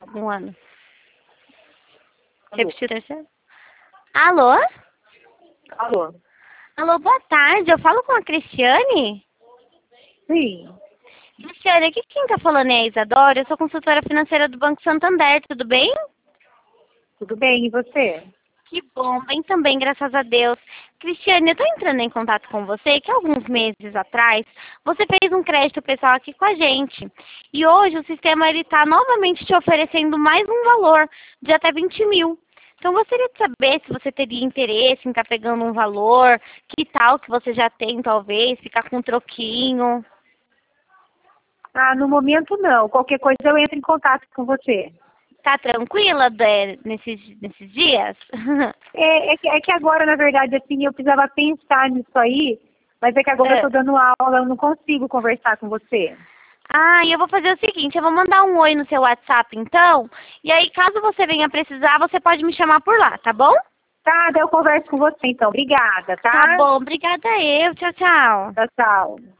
Um ano. Alô? Repetiu o terceiro? Alô? Alô? Alô, boa tarde. Eu falo com a Cristiane? Sim. Cristiane, aqui quem tá falando é a Isadora. Eu sou consultora financeira do Banco Santander, tudo bem? Tudo bem, e você? Que bom, bem também, graças a Deus. Cristiane, eu tô entrando em contato com você que alguns meses atrás você fez um crédito pessoal aqui com a gente. E hoje o sistema ele tá novamente te oferecendo mais um valor de até 20 mil. Então, eu gostaria de saber se você teria interesse em estar pegando um valor, que tal que você já tem, talvez, ficar com um troquinho. Ah, no momento não. Qualquer coisa eu entro em contato com você. Tá tranquila nesses dias? É que agora, na verdade, assim, eu precisava pensar nisso aí, mas é que agora eu tô dando aula, eu não consigo conversar com você. Ah, e eu vou fazer o seguinte, eu vou mandar um oi no seu WhatsApp, então, e aí caso você venha precisar, você pode me chamar por lá, tá bom? Tá, daí eu converso com você então. Obrigada, tá? Tá bom, obrigada eu. Tchau, tchau. Tchau, tchau.